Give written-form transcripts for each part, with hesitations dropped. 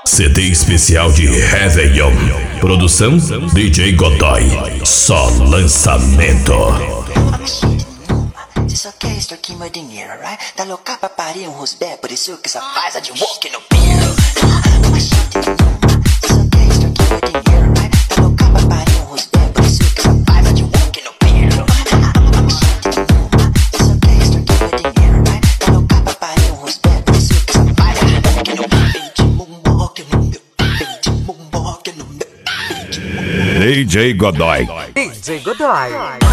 CD especial de Réveillon. Produção DJ Godoy. Só lançamento. Você só quer extorquir meu dinheiro, right? Tá louca pra parir um rosbé, por isso que só faz a de walk no piero. Uma shit de uma. Você só quer extorquir meu dinheiro, right? Tá louca pra parir um rosbé, por isso que só faz a de walk no piero. Uma shit de uma. Você só quer extorquir meu dinheiro, right? Tá louca pra parir um rosbé, por isso que só faz a de walk no piero. DJ Godoy. DJ Godoy.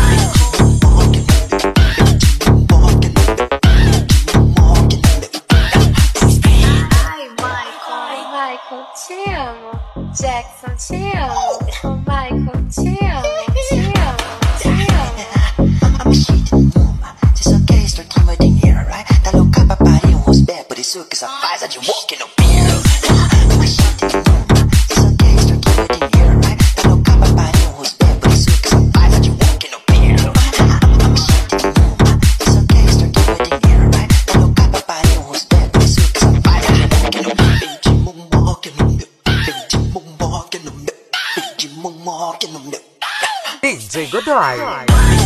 Michael, te amo. Jackson, te amo. Michael, te amo. Te amo, te amo. I'm a shit de uma. Você só quer extorquir meu dinheiro, right? Tá louca pra parir um rosbé, por isso que só faz a de walk no piero. I'm a shit de uma. Você só quer extorquir meu dinheiro, right? Tá louca pra parir um rosbé, por isso que só faz a de walk no piero. I'm a shit de uma. Você só quer extorquir meu dinheiro, right? Tá louca pra parir um rosbé, por isso que só faz a de walk no piero. DJ Godoy.